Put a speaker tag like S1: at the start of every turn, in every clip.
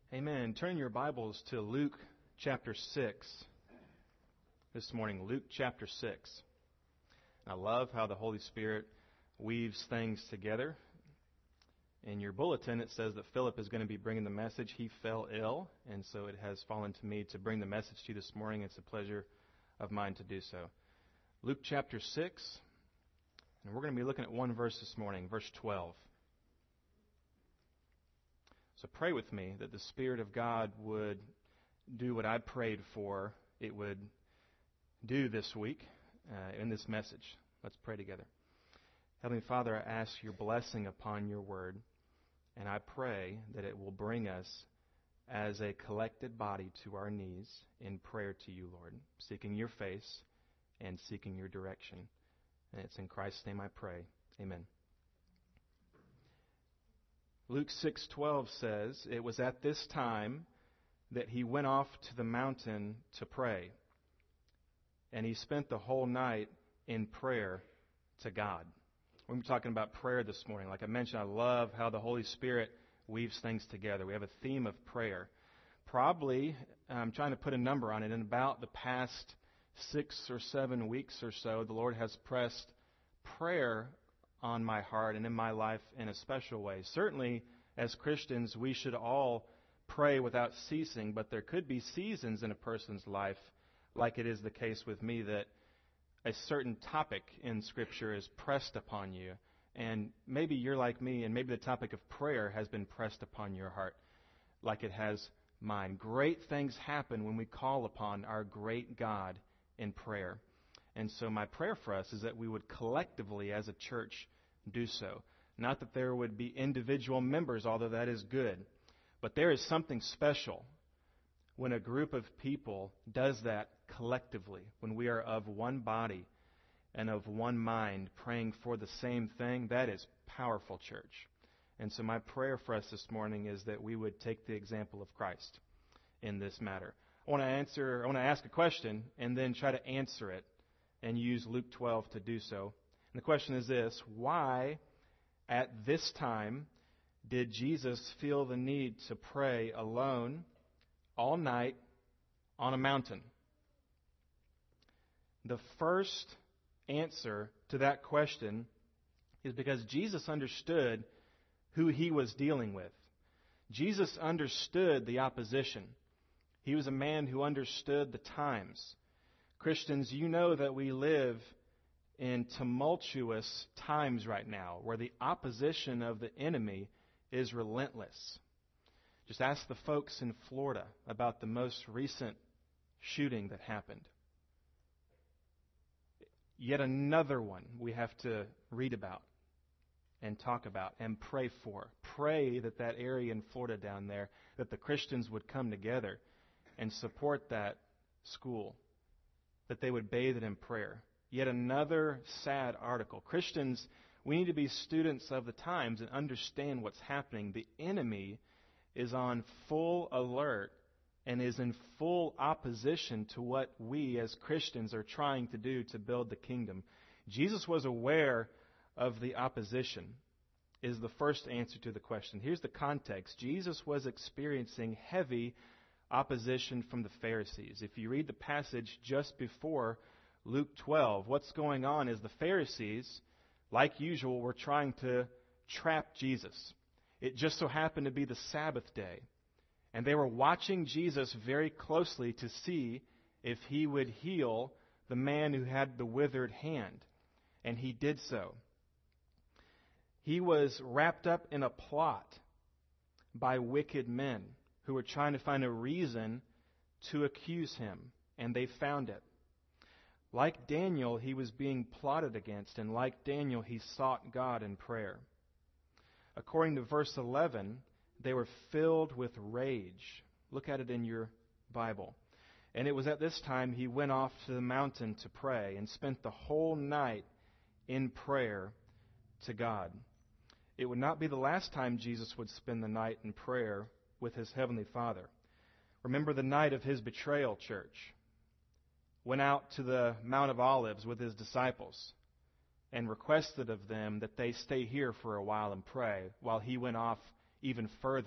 S1: Amen. Turn your Bibles to Luke chapter 6 this morning. Luke chapter 6. I love how the Holy Spirit weaves things together. In your bulletin, it says that Philip is going to be bringing the message. He fell ill, and so it has fallen to me to bring the message to you this morning. It's a pleasure of mine to do so. Luke chapter 6, and we're going to be looking at one verse this morning, verse 12. So pray with me that the Spirit of God would do what I prayed for it would do this week in this message. Let's pray together. Heavenly Father, I ask your blessing upon your word, and I pray that it will bring us as a collected body to our knees in prayer to you, Lord, seeking your face and seeking your direction. And it's in Christ's name I pray. Amen. Luke 6:12 says, "It was at this time that he went off to the mountain to pray, and he spent the whole night in prayer to God." We're going to be talking about prayer this morning. Like I mentioned, I love how the Holy Spirit weaves things together. We have a theme of prayer. Probably, I'm trying to put a number on it, in about the past 6 or 7 weeks or so, the Lord has pressed prayer on my heart and in my life in a special way. Certainly, as Christians, we should all pray without ceasing, but there could be seasons in a person's life, like it is the case with me, that a certain topic in Scripture is pressed upon you. And maybe you're like me, and maybe the topic of prayer has been pressed upon your heart, like it has mine. Great things happen when we call upon our great God in prayer. And so my prayer for us is that we would collectively, as a church, do so. Not that there would be individual members, although that is good. But there is something special when a group of people does that collectively, when we are of one body and of one mind, praying for the same thing. That is powerful, church. And so my prayer for us this morning is that we would take the example of Christ in this matter. I want to ask a question and then try to answer it, and use Luke 12 to do so. And the question is this: why, at this time, did Jesus feel the need to pray alone all night on a mountain? The first answer to that question is because Jesus understood who he was dealing with. Jesus understood the opposition. He was a man who understood the times. Christians, you know that we live in tumultuous times right now, where the opposition of the enemy is relentless. Just ask the folks in Florida about the most recent shooting that happened. Yet another one we have to read about and talk about and pray for. Pray that that area in Florida down there, that the Christians would come together and support that school, that they would bathe it in prayer. Yet another sad article. Christians, we need to be students of the times and understand what's happening. The enemy is on full alert and is in full opposition to what we as Christians are trying to do to build the kingdom. Jesus was aware of the opposition, is the first answer to the question. Here's the context. Jesus was experiencing heavy opposition from the Pharisees. If you read the passage just before Luke 12, what's going on is the Pharisees, like usual, were trying to trap Jesus. It just so happened to be the Sabbath day, and they were watching Jesus very closely to see if he would heal the man who had the withered hand, and he did so. He was wrapped up in a plot by wicked men who were trying to find a reason to accuse him, and they found it. Like Daniel, he was being plotted against, and like Daniel, he sought God in prayer. According to verse 11, they were filled with rage. Look at it in your Bible. And it was at this time he went off to the mountain to pray and spent the whole night in prayer to God. It would not be the last time Jesus would spend the night in prayer with his heavenly Father. Remember the night of his betrayal, church. Went out to the Mount of Olives with his disciples and requested of them that they stay here for a while and pray, while he went off even further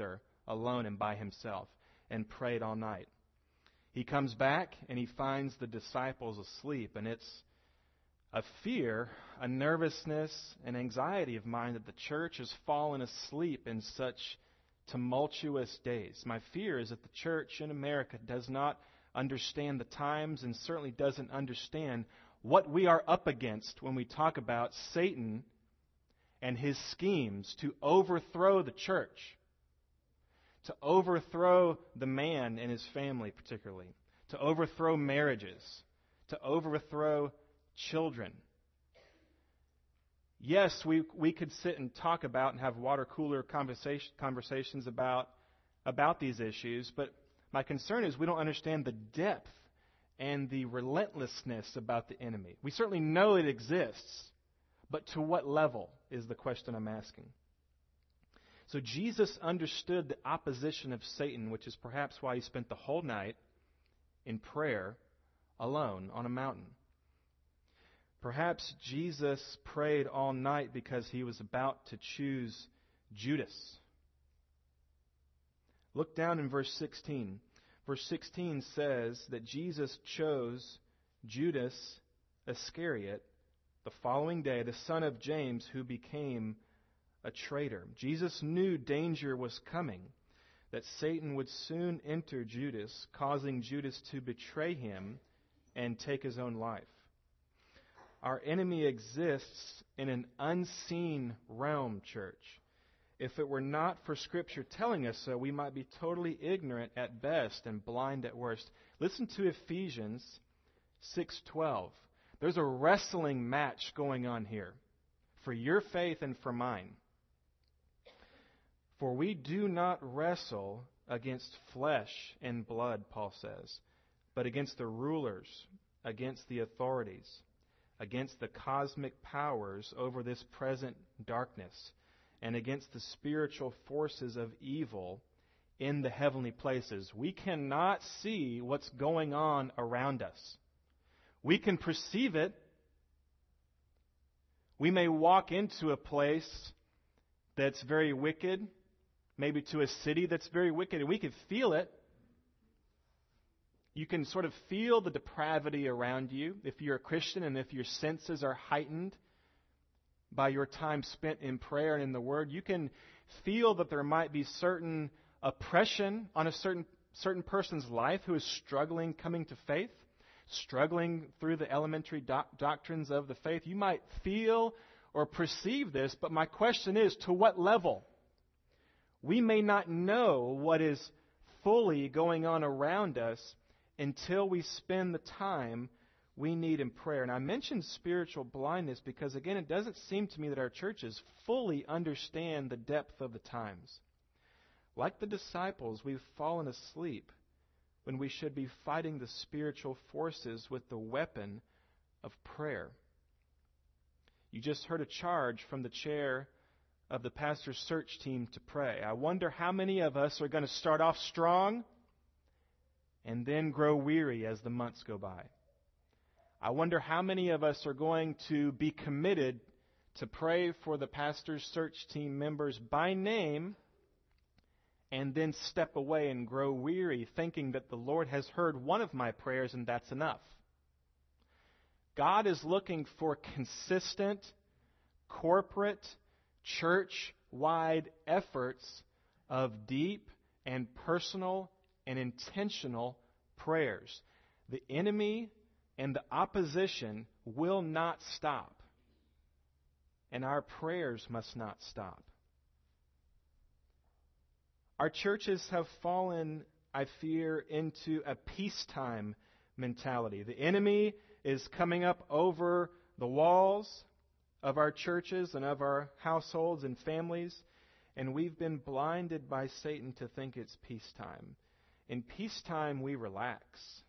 S1: alone and by himself and prayed all night. He comes back and he finds the disciples asleep, and it's a fear, a nervousness, an anxiety of mine that the church has fallen asleep in such tumultuous days. My fear is that the church in America does not understand the times and certainly doesn't understand what we are up against when we talk about Satan and his schemes to overthrow the church, to overthrow the man and his family particularly, to overthrow marriages, to overthrow children. Yes, we could sit and talk about and have water cooler conversations about these issues, but my concern is we don't understand the depth and the relentlessness about the enemy. We certainly know it exists, but to what level is the question I'm asking. So Jesus understood the opposition of Satan, which is perhaps why he spent the whole night in prayer alone on a mountain. Perhaps Jesus prayed all night because he was about to choose Judas. Look down in verse 16. Verse 16 says that Jesus chose Judas Iscariot the following day, the son of James, who became a traitor. Jesus knew danger was coming, that Satan would soon enter Judas, causing Judas to betray him and take his own life. Our enemy exists in an unseen realm, church. If it were not for Scripture telling us so, we might be totally ignorant at best and blind at worst. Listen to Ephesians 6:12. There's a wrestling match going on here for your faith and for mine. For we do not wrestle against flesh and blood, Paul says, but against the rulers, against the authorities, against the cosmic powers over this present darkness, and against the spiritual forces of evil in the heavenly places. We cannot see what's going on around us. We can perceive it. We may walk into a place that's very wicked, maybe to a city that's very wicked, and we can feel it. You can sort of feel the depravity around you if you're a Christian and if your senses are heightened by your time spent in prayer and in the Word. You can feel that there might be certain oppression on a certain person's life who is struggling coming to faith, struggling through the elementary doctrines of the faith. You might feel or perceive this, but my question is, to what level? We may not know what is fully going on around us until we spend the time we need in prayer. And I mentioned spiritual blindness because, again, it doesn't seem to me that our churches fully understand the depth of the times. Like the disciples, we've fallen asleep when we should be fighting the spiritual forces with the weapon of prayer. You just heard a charge from the chair of the pastor's search team to pray. I wonder how many of us are going to start off strong and then grow weary as the months go by. I wonder how many of us are going to be committed to pray for the pastor's search team members by name and then step away and grow weary, thinking that the Lord has heard one of my prayers and that's enough. God is looking for consistent, corporate, church-wide efforts of deep and personal and intentional prayers. The enemy and the opposition will not stop, and our prayers must not stop. Our churches have fallen, I fear, into a peacetime mentality. The enemy is coming up over the walls of our churches and of our households and families, and we've been blinded by Satan to think it's peacetime. In peacetime, we relax.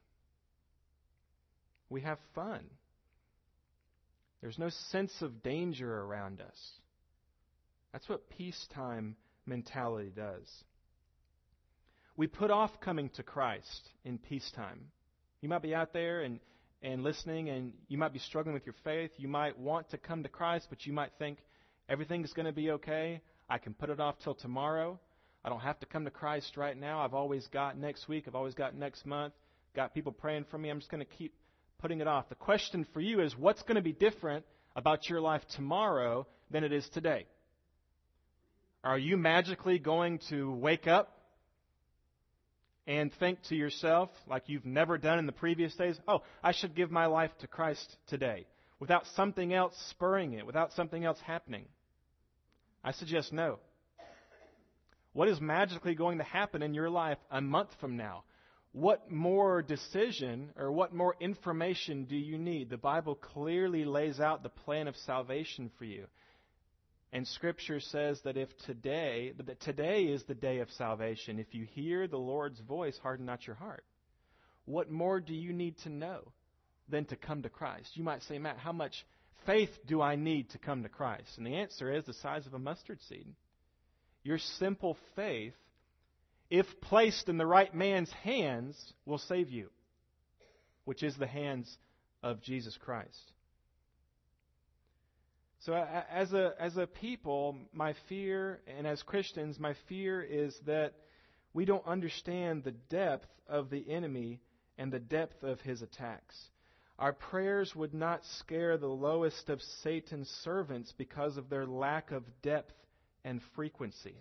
S1: We have fun. There's no sense of danger around us. That's what peacetime mentality does. We put off coming to Christ in peacetime. You might be out there and listening, and you might be struggling with your faith. You might want to come to Christ, but you might think everything's going to be okay. I can put it off till tomorrow. I don't have to come to Christ right now. I've always got next week. I've always got next month. Got people praying for me. I'm just going to keep putting it off. The question for you is, what's going to be different about your life tomorrow than it is today? Are you magically going to wake up and think to yourself, like you've never done in the previous days, oh, I should give my life to Christ today, without something else spurring it, without something else happening? I suggest no. What is magically going to happen in your life a month from now? What more decision or what more information do you need? The Bible clearly lays out the plan of salvation for you. And Scripture says that today is the day of salvation. If you hear the Lord's voice, harden not your heart. What more do you need to know than to come to Christ? You might say, Matt, how much faith do I need to come to Christ? And the answer is the size of a mustard seed. Your simple faith, if placed in the right man's hands, will save you, which is the hands of Jesus Christ. So as a people, my fear, and as Christians, my fear is that we don't understand the depth of the enemy and the depth of his attacks. Our prayers would not scare the lowest of Satan's servants because of their lack of depth and frequency.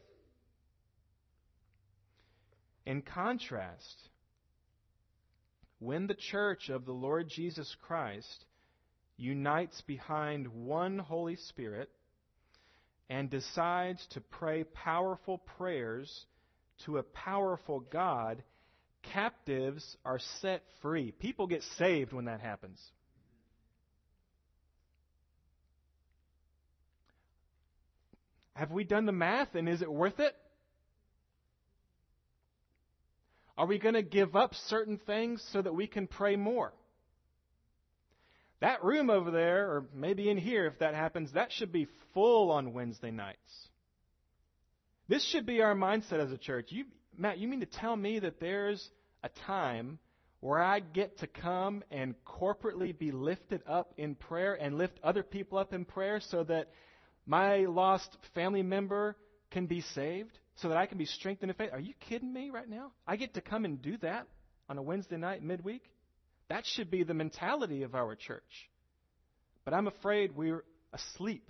S1: In contrast, when the church of the Lord Jesus Christ unites behind one Holy Spirit and decides to pray powerful prayers to a powerful God, captives are set free. People get saved when that happens. Have we done the math, and is it worth it? Are we going to give up certain things so that we can pray more? That room over there, or maybe in here if that happens, that should be full on Wednesday nights. This should be our mindset as a church. Matt, you mean to tell me that there's a time where I get to come and corporately be lifted up in prayer and lift other people up in prayer so that my lost family member can be saved, so that I can be strengthened in faith? Are you kidding me right now? I get to come and do that on a Wednesday night midweek? That should be the mentality of our church. But I'm afraid we're asleep.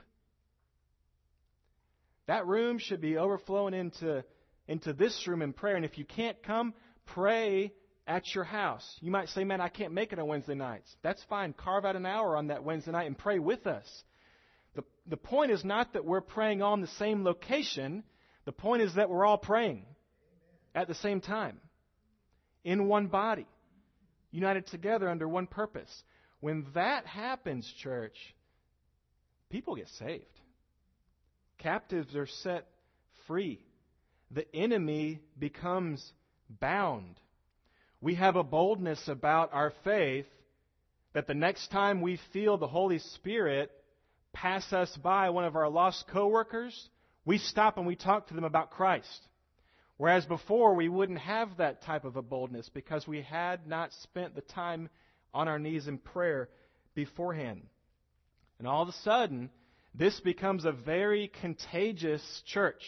S1: That room should be overflowing into this room in prayer. And if you can't come, pray at your house. You might say, man, I can't make it on Wednesday nights. That's fine. Carve out an hour on that Wednesday night and pray with us. The point is not that we're praying on the same location. The point is that we're all praying at the same time, in one body, united together under one purpose. When that happens, church, people get saved. Captives are set free. The enemy becomes bound. We have a boldness about our faith that the next time we feel the Holy Spirit pass us by, one of our lost coworkers, we stop and we talk to them about Christ. Whereas before, we wouldn't have that type of a boldness because we had not spent the time on our knees in prayer beforehand. And all of a sudden, this becomes a very contagious church.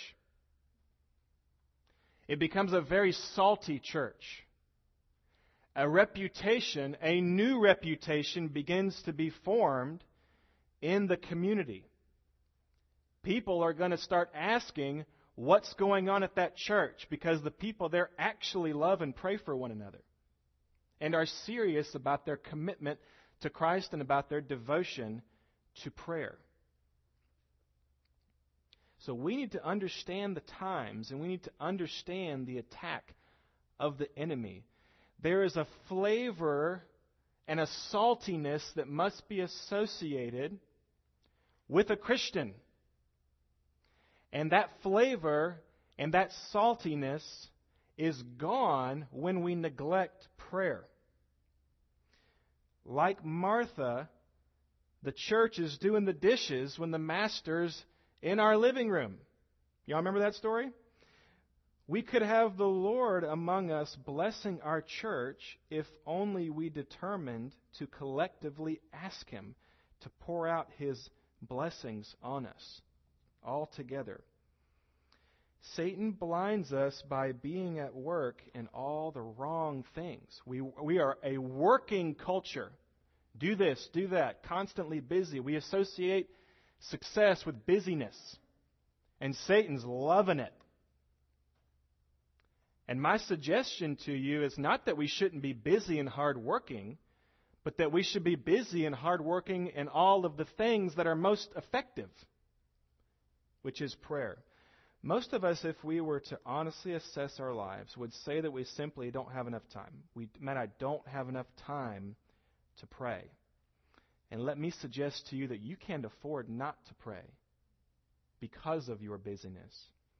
S1: It becomes a very salty church. A new reputation begins to be formed in the community. People are going to start asking what's going on at that church because the people there actually love and pray for one another and are serious about their commitment to Christ and about their devotion to prayer. So we need to understand the times and we need to understand the attack of the enemy. There is a flavor and a saltiness that must be associated with a Christian. And that flavor and that saltiness is gone when we neglect prayer. Like Martha, the church is doing the dishes when the master's in our living room. Y'all remember that story? We could have the Lord among us blessing our church if only we determined to collectively ask Him to pour out His blessings on us all together. Satan blinds us by being at work in all the wrong things. We are a working culture. Do this, do that, constantly busy. We associate success with busyness. And Satan's loving it. And my suggestion to you is not that we shouldn't be busy and hardworking, but that we should be busy and hardworking in all of the things that are most effective, which is prayer. Most of us, if we were to honestly assess our lives, would say that we simply don't have enough time. I don't have enough time to pray. And let me suggest to you that you can't afford not to pray because of your busyness.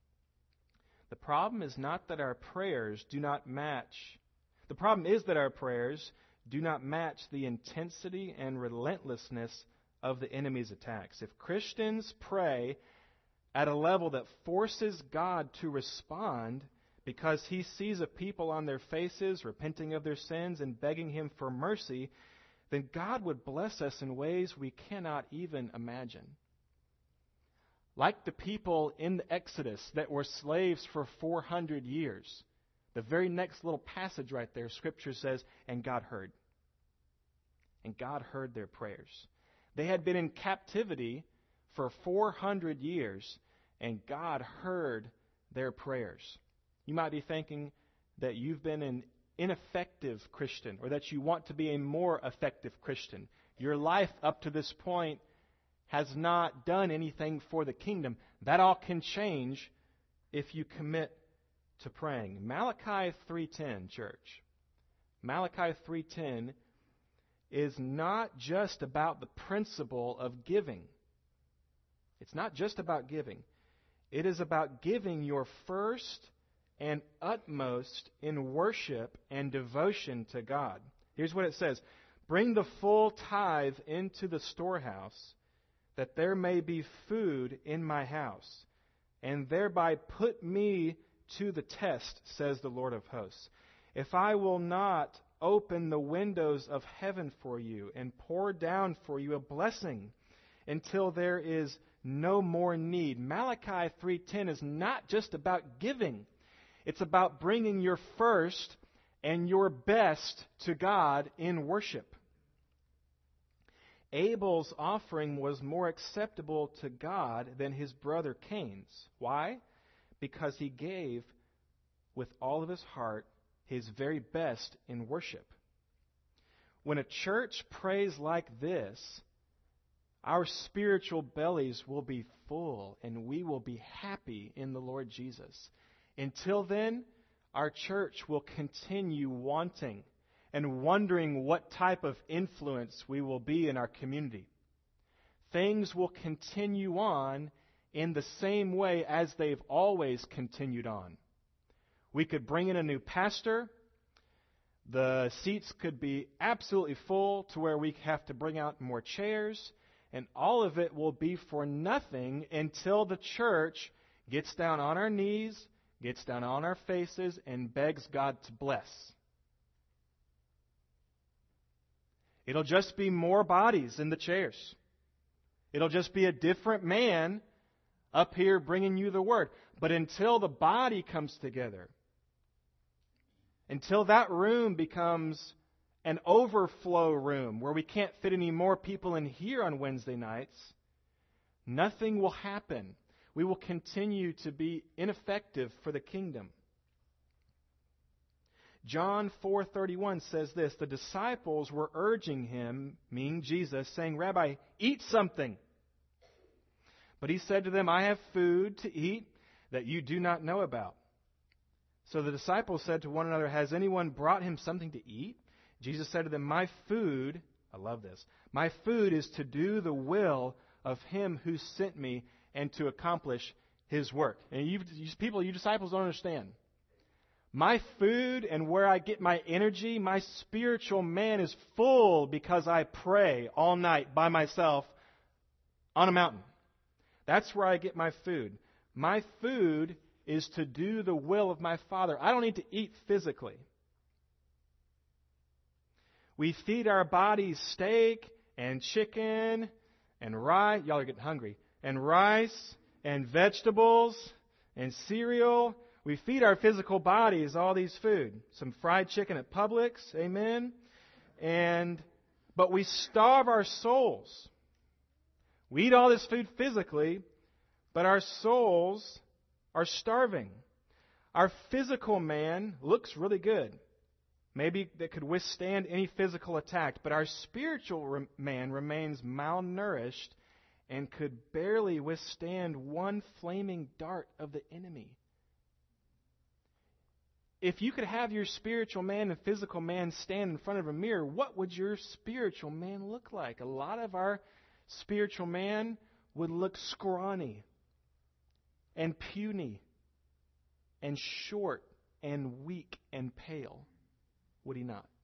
S1: The problem is not that our prayers do not match. The problem is that our prayers do not match the intensity and relentlessness of the enemy's attacks. If Christians pray at a level that forces God to respond because He sees a people on their faces repenting of their sins and begging Him for mercy, then God would bless us in ways we cannot even imagine. Like the people in the Exodus that were slaves for 400 years, the very next little passage right there, Scripture says, and God heard. And God heard their prayers. They had been in captivity for 400 years, and God heard their prayers. You might be thinking that you've been an ineffective Christian, or that you want to be a more effective Christian. Your life up to this point has not done anything for the kingdom. That all can change if you commit to praying. Malachi 3:10, church. Malachi 3:10 is not just about the principle of giving. It's not just about giving. It is about giving your first and utmost in worship and devotion to God. Here's what it says. Bring the full tithe into the storehouse, that there may be food in my house, and thereby put me to the test, says the Lord of hosts. If I will not open the windows of heaven for you and pour down for you a blessing until there is no more need. Malachi 3:10 is not just about giving. It's about bringing your first and your best to God in worship. Abel's offering was more acceptable to God than his brother Cain's. Why? Because he gave with all of his heart his very best in worship. When a church prays like this, our spiritual bellies will be full and we will be happy in the Lord Jesus. Until then, our church will continue wanting and wondering what type of influence we will be in our community. Things will continue on in the same way as they've always continued on. We could bring in a new pastor. The seats could be absolutely full to where we have to bring out more chairs. And all of it will be for nothing until the church gets down on our knees, gets down on our faces, and begs God to bless. It'll just be more bodies in the chairs. It'll just be a different man up here bringing you the word. But until the body comes together, until that room becomes an overflow room where we can't fit any more people in here on Wednesday nights, nothing will happen. We will continue to be ineffective for the kingdom. John 4:31 says this, the disciples were urging him, meaning Jesus, saying, Rabbi, eat something. But he said to them, I have food to eat that you do not know about. So the disciples said to one another, has anyone brought him something to eat? Jesus said to them, my food, I love this, my food is to do the will of him who sent me and to accomplish his work. And you disciples don't understand. My food and where I get my energy, my spiritual man is full because I pray all night by myself on a mountain. That's where I get my food. My food is to do the will of my Father. I don't need to eat physically. We feed our bodies steak and chicken and rice. Y'all are getting hungry. And rice and vegetables and cereal. We feed our physical bodies all these food. Some fried chicken at Publix, amen? But we starve our souls. We eat all this food physically, but our souls are starving. Our physical man looks really good. Maybe that could withstand any physical attack, but our spiritual man remains malnourished and could barely withstand one flaming dart of the enemy. If you could have your spiritual man and physical man stand in front of a mirror, what would your spiritual man look like? A lot of our spiritual man would look scrawny and puny and short and weak and pale, would he not?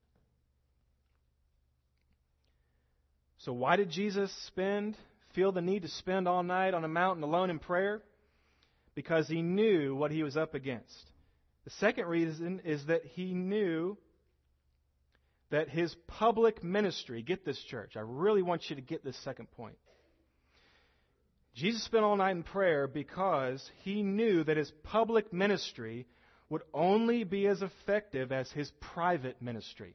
S1: So why did Jesus feel the need to spend all night on a mountain alone in prayer? Because he knew what he was up against. The second reason is that he knew that his public ministry, get this, church, I really want you to get this second point. Jesus spent all night in prayer because he knew that his public ministry would only be as effective as his private ministry.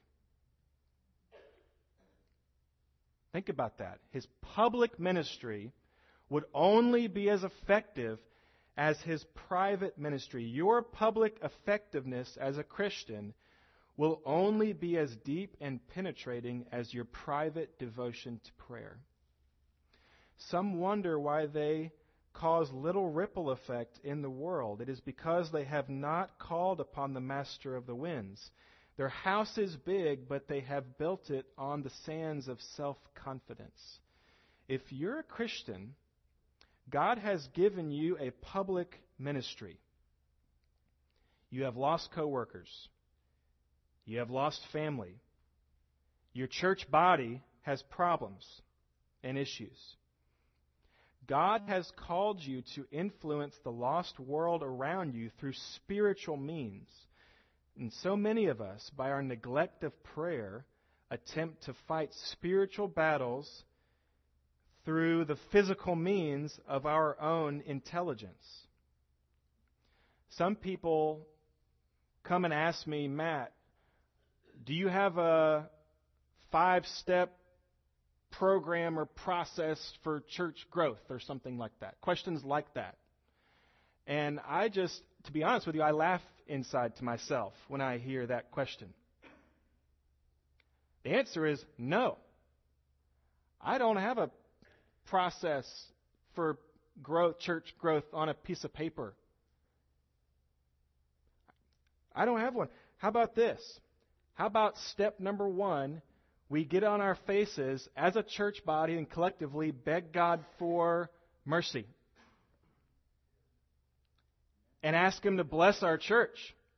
S1: Think about that. His public ministry would only be as effective as his private ministry. Your public effectiveness as a Christian will only be as deep and penetrating as your private devotion to prayer. Some wonder why they cause little ripple effect in the world. It is because they have not called upon the Master of the winds. Their house is big, but they have built it on the sands of self-confidence. If you're a Christian, God has given you a public ministry. You have lost coworkers. You have lost family. Your church body has problems and issues. God has called you to influence the lost world around you through spiritual means. And so many of us, by our neglect of prayer, attempt to fight spiritual battles through the physical means of our own intelligence. Some people come and ask me, Matt, do you have a 5-step program or process for church growth or something like that? Questions like that. And I just, to be honest with you, I laugh inside to myself when I hear that question. The answer is no. I don't have a process for growth, church growth on a piece of paper. I don't have one. How about this? How about step number 1? We get on our faces as a church body and collectively beg God for mercy. And ask Him to bless our church.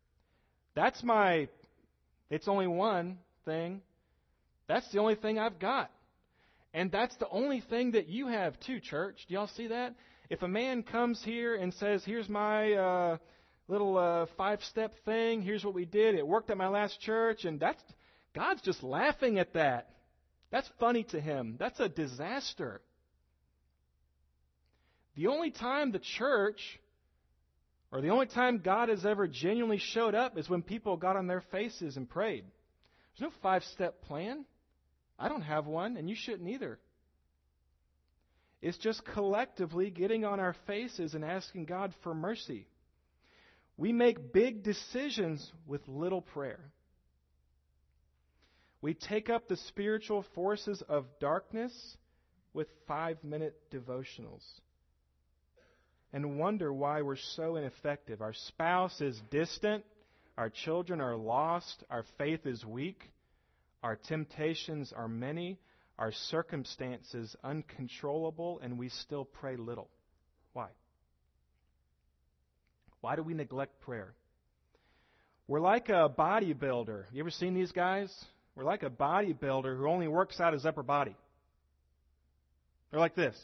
S1: It's only one thing. That's the only thing I've got. And that's the only thing that you have too, church. Do y'all see that? If a man comes here and says, here's my little 5-step thing, here's what we did, it worked at my last church, and God's just laughing at that. That's funny to Him. That's a disaster. The only time the church, or the only time God has ever genuinely showed up is when people got on their faces and prayed. There's no 5-step plan. I don't have one, and you shouldn't either. It's just collectively getting on our faces and asking God for mercy. We make big decisions with little prayer. We take up the spiritual forces of darkness with 5-minute devotionals and wonder why we're so ineffective. Our spouse is distant. Our children are lost. Our faith is weak. Our temptations are many. Our circumstances uncontrollable, and we still pray little. Why? Why do we neglect prayer? We're like a bodybuilder. You ever seen these guys? We're like a bodybuilder who only works out his upper body. They're like this.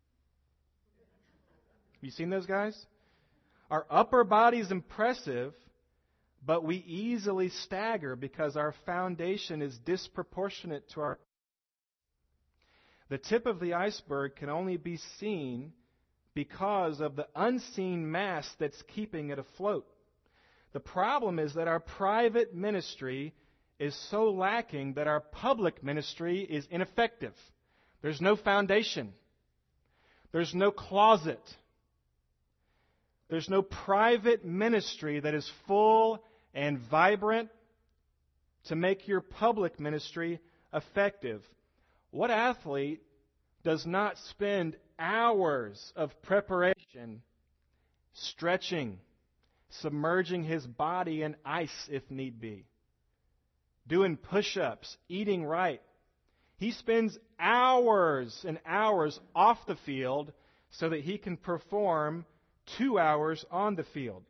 S1: Have you seen those guys? Our upper body is impressive, but we easily stagger because our foundation is disproportionate to our... The tip of the iceberg can only be seen because of the unseen mass that's keeping it afloat. The problem is that our private ministry is so lacking that our public ministry is ineffective. There's no foundation. There's no closet. There's no private ministry that is full and vibrant to make your public ministry effective. What athlete does not spend hours of preparation, stretching, submerging his body in ice if need be, doing push-ups, eating right? He spends hours and hours off the field so that he can perform 2 hours on the field.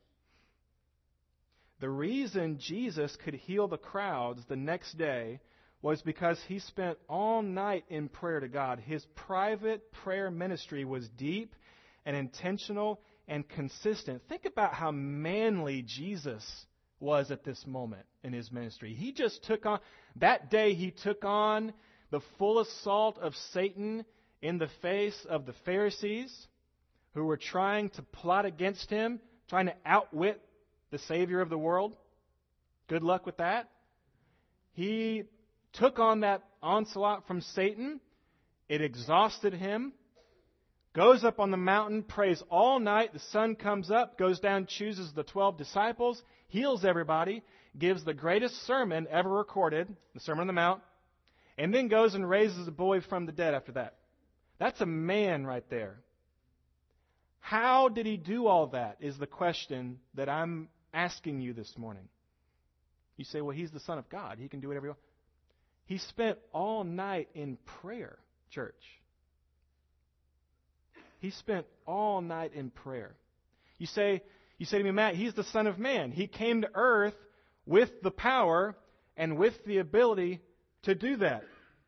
S1: The reason Jesus could heal the crowds the next day was because he spent all night in prayer to God. His private prayer ministry was deep and intentional and consistent. Think about how manly Jesus was at this moment in his ministry. He just took on, that day he took on the full assault of Satan in the face of the Pharisees who were trying to plot against him, trying to outwit the Savior of the world. Good luck with that. He took on that onslaught from Satan. It exhausted him. Goes up on the mountain, prays all night. The sun comes up, goes down, chooses the 12 disciples, heals everybody, gives the greatest sermon ever recorded, the Sermon on the Mount, and then goes and raises a boy from the dead after that. That's a man right there. How did he do all that is the question that I'm asking you this morning. You say, well, he's the Son of God. He can do whatever he wants. He spent all night in prayer, church. He spent all night in prayer. You say to me, Matt, he's the Son of Man. He came to earth with the power and with the ability to do that.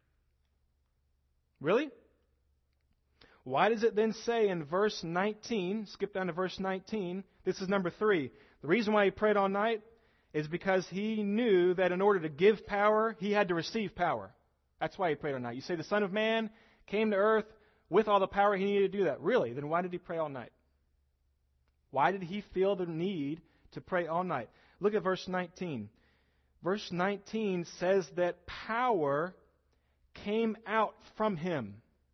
S1: Really? Why does it then say in verse 19, skip down to verse 19, this is number 3. The reason why he prayed all night is because he knew that in order to give power, he had to receive power. That's why he prayed all night. You say the Son of Man came to earth with all the power he needed to do that. Really? Then why did he pray all night? Why did he feel the need to pray all night? Look at verse 19. Verse 19 says that power came out from him.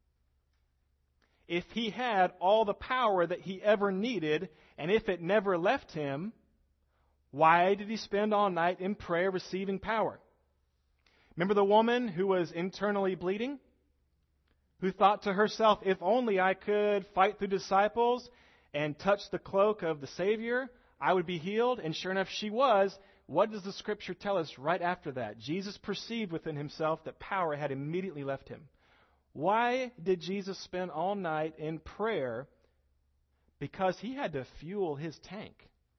S1: If he had all the power that he ever needed, and if it never left him, why did he spend all night in prayer receiving power? Remember the woman who was internally bleeding? Who thought to herself, if only I could fight the disciples and touch the cloak of the Savior, I would be healed. And sure enough, she was. What does the Scripture tell us right after that? Jesus perceived within himself that power had immediately left him. Why did Jesus spend all night in prayer? Because he had to fuel his tank.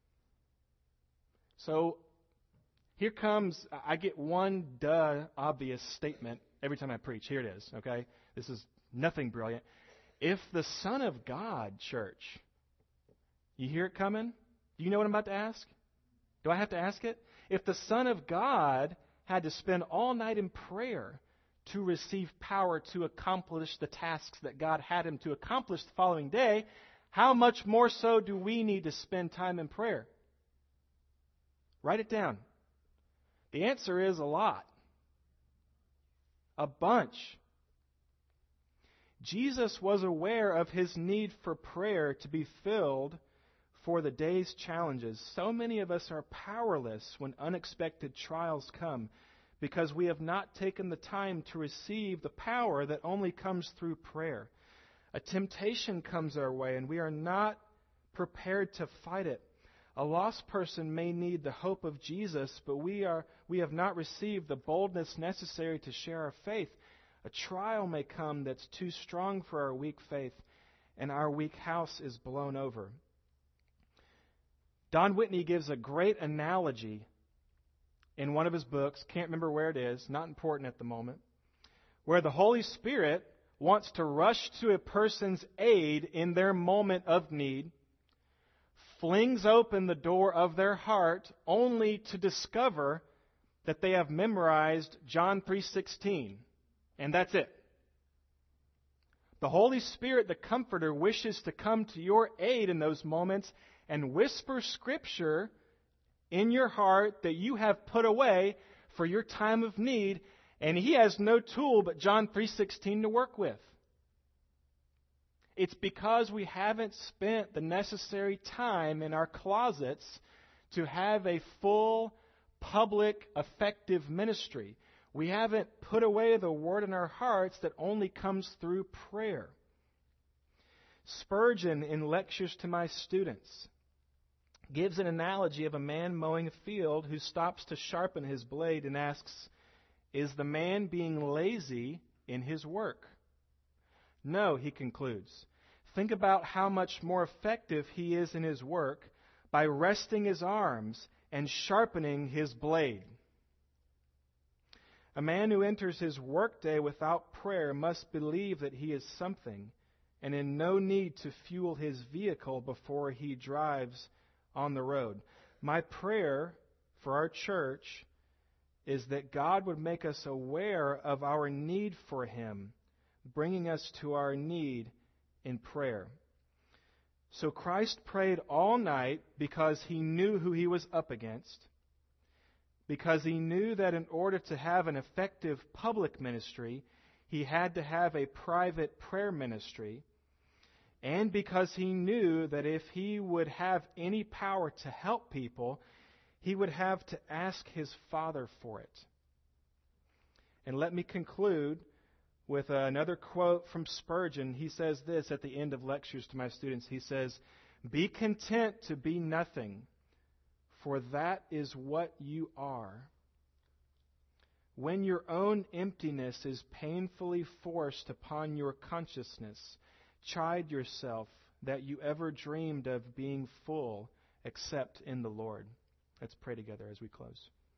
S1: So here comes, I get one obvious statement every time I preach. Here it is, okay? This is nothing brilliant. If the Son of God, church, you hear it coming? Do you know what I'm about to ask? Do I have to ask it? If the Son of God had to spend all night in prayer to receive power to accomplish the tasks that God had him to accomplish the following day, how much more so do we need to spend time in prayer? Write it down. The answer is a lot. A bunch. Jesus was aware of his need for prayer to be filled for the day's challenges. So many of us are powerless when unexpected trials come because we have not taken the time to receive the power that only comes through prayer. A temptation comes our way and we are not prepared to fight it. A lost person may need the hope of Jesus, but we have not received the boldness necessary to share our faith. A trial may come that's too strong for our weak faith, and our weak house is blown over. Don Whitney gives a great analogy in one of his books, can't remember where it is, not important at the moment, where the Holy Spirit wants to rush to a person's aid in their moment of need, flings open the door of their heart only to discover that they have memorized John 3:16, and that's it. The Holy Spirit, the Comforter, wishes to come to your aid in those moments and whisper Scripture in your heart that you have put away for your time of need, and He has no tool but John 3:16 to work with. It's because we haven't spent the necessary time in our closets to have a full, public, effective ministry. We haven't put away the Word in our hearts that only comes through prayer. Spurgeon, in Lectures to My Students, gives an analogy of a man mowing a field who stops to sharpen his blade and asks, "Is the man being lazy in his work?" No, he concludes. Think about how much more effective he is in his work by resting his arms and sharpening his blade. A man who enters his workday without prayer must believe that he is something and in no need to fuel his vehicle before he drives on the road. My prayer for our church is that God would make us aware of our need for Him, bringing us to our need in prayer. So Christ prayed all night because He knew who He was up against, because He knew that in order to have an effective public ministry, He had to have a private prayer ministry, and because He knew that if He would have any power to help people, He would have to ask His Father for it. And let me conclude with another quote from Spurgeon. He says this at the end of Lectures to My Students. He says, "Be content to be nothing, for that is what you are. When your own emptiness is painfully forced upon your consciousness, chide yourself that you ever dreamed of being full except in the Lord." Let's pray together as we close.